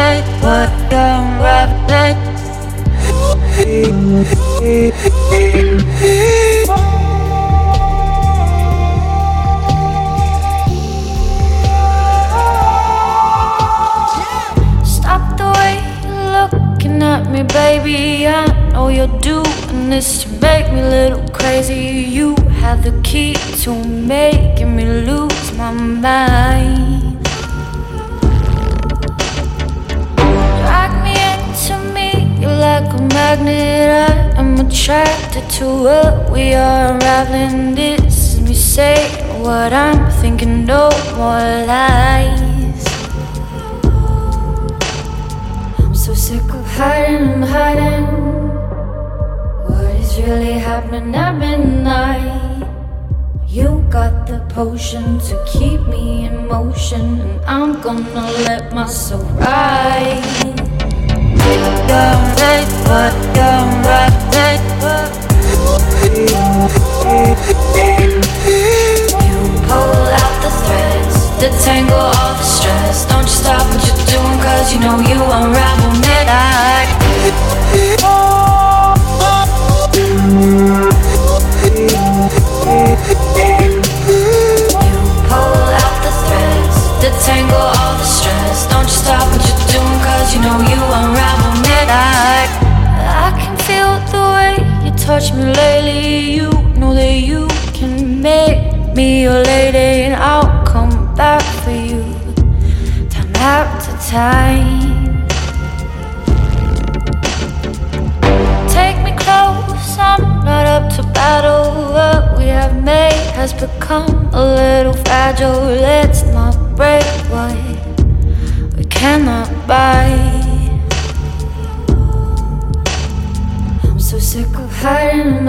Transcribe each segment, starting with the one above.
unraveling, what you're unraveling. Stop the way you're looking at me, baby. I know you're doing this to make me a little crazy. You have the key to making me lose my mind. Drag me into me, you're like a magnet. I am attracted to what we are unraveling. This is me saying what I'm thinking, no more lies. I'm so sick of hiding, what is really happening at midnight? You got the potion to keep me in motion, and I'm gonna let myself ride. You're right, but you're right. You pull out the threads, detangle all the stress. Don't you stop what you're doing, cause you know you unravel midnight. You pull out the threads, detangle all the stress. Don't you stop what you're doing, cause you know you unravel midnight. I can feel the way you touch me lately. You know that you can make me your lady, and I'll come back for you time after time. Take me close, I'm not up to battle. What we have made has become a little fragile. Let's not break what we cannot buy. I'm so sick of hiding,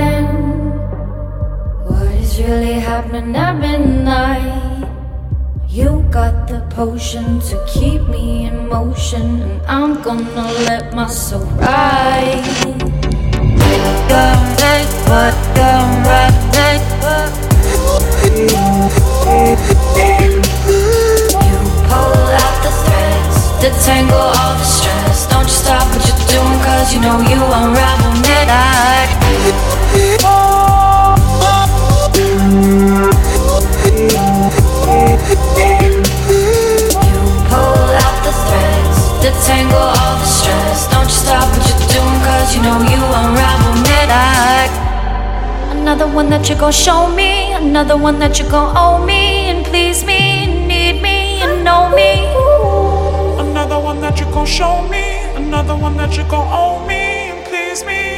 what is really happening at midnight? You got the potion to keep me in motion, and I'm gonna let myself ride. You're right, but you're right. You pull out the threads, detangle all the stress. Don't you stop what you're doing, cause you know you unravel midnight. You pull out the threads, detangle all the stress. Don't you stop what you're doing, cause you know you unravel midnight. Another one that you gon' show me, another one that you gon' owe me, and please me, and need me, and know me. Another one that you gon' show me, another one that you gon' owe me, and please me.